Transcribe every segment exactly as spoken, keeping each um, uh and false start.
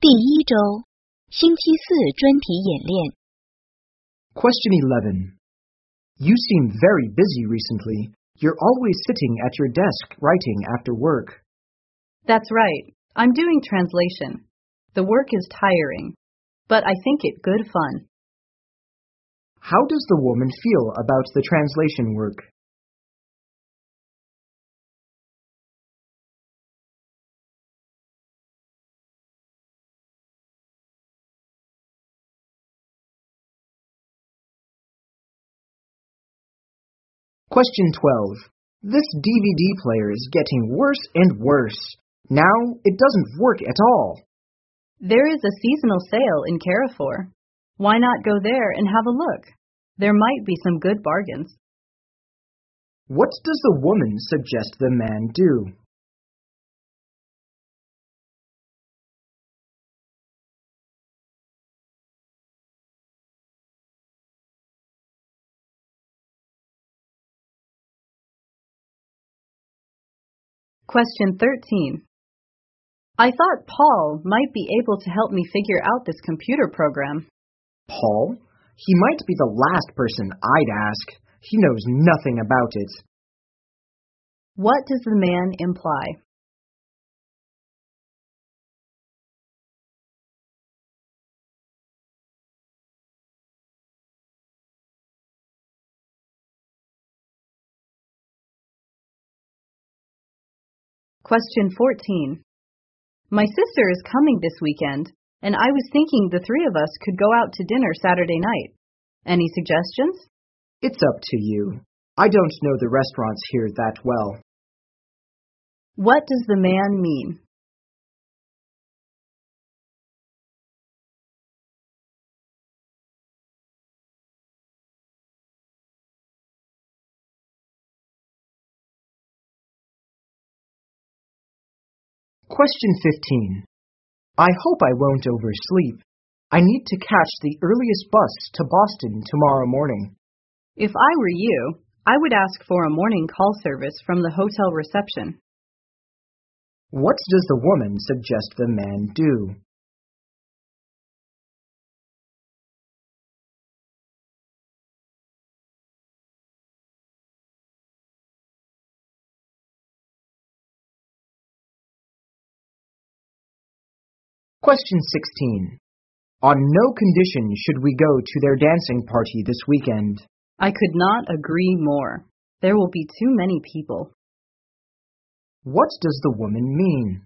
第一周，星期四专题演练。 Question eleven. You seem very busy recently. You're always sitting at your desk writing after work. That's right. I'm doing translation. The work is tiring, but I think it good fun. How does the woman feel about the translation work? Question twelve. This D V D player is getting worse and worse. Now it doesn't work at all. There is a seasonal sale in Carrefour. Why not go there and have a look? There might be some good bargains. What does the woman suggest the man do? Question thirteen. I thought Paul might be able to help me figure out this computer program. Paul? He might be the last person I'd ask. He knows nothing about it. What does the man imply? Question fourteen. My sister is coming this weekend, and I was thinking the three of us could go out to dinner Saturday night. Any suggestions? It's up to you. I don't know the restaurants here that well. What does the man mean? Question fifteen. I hope I won't oversleep. I need to catch the earliest bus to Boston tomorrow morning. If I were you, I would ask for a morning call service from the hotel reception. What does the woman suggest the man do? Question sixteen. On no condition should we go to their dancing party this weekend. I could not agree more. There will be too many people. What does the woman mean?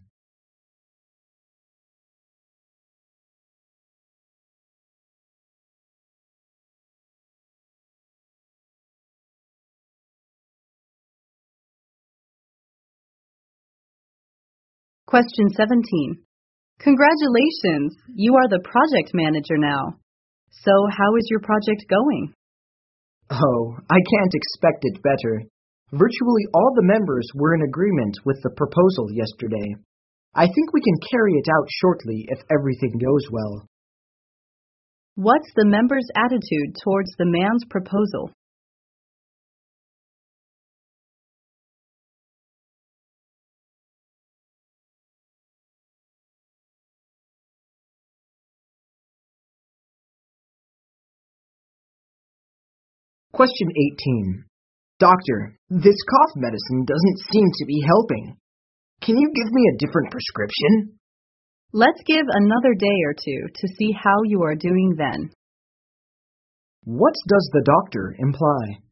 Question seventeen. Congratulations! You are the project manager now. So how is your project going? Oh, I can't expect it better. Virtually all the members were in agreement with the proposal yesterday. I think we can carry it out shortly if everything goes well. What's the members' attitude towards the man's proposal? Question eighteen. Doctor, this cough medicine doesn't seem to be helping. Can you give me a different prescription? Let's give another day or two to see how you are doing then. What does the doctor imply?